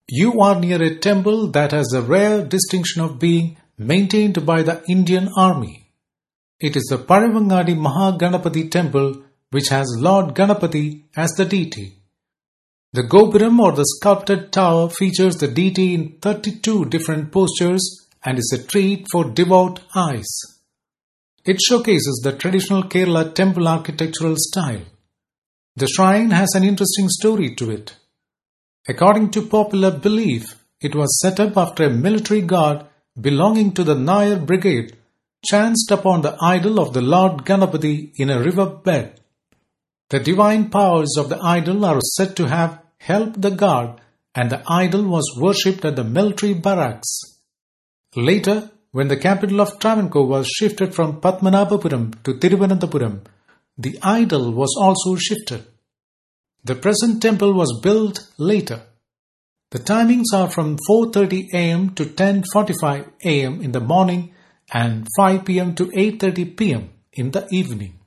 You are near a temple that has the rare distinction of being maintained by the Indian Army. It is the Paravangadi Mahaganapati temple which has Lord Ganapati as the deity. The Gopuram or the sculpted tower features the deity in 32 different postures and is a treat for devout eyes. It showcases the traditional Kerala temple architectural style. The shrine has an interesting story to it. According to popular belief, it was set up after a military guard belonging to the Nair brigade chanced upon the idol of the Lord Ganapati in a river bed. The divine powers of the idol are said to have helped the guard, and the idol was worshipped at the military barracks. Later, when the capital of Travancore was shifted from Padmanabhapuram to Thiruvananthapuram, the idol was also shifted. The present temple was built later. The timings are from 4:30 am to 10:45 am in the morning and 5 pm to 8:30 pm in the evening.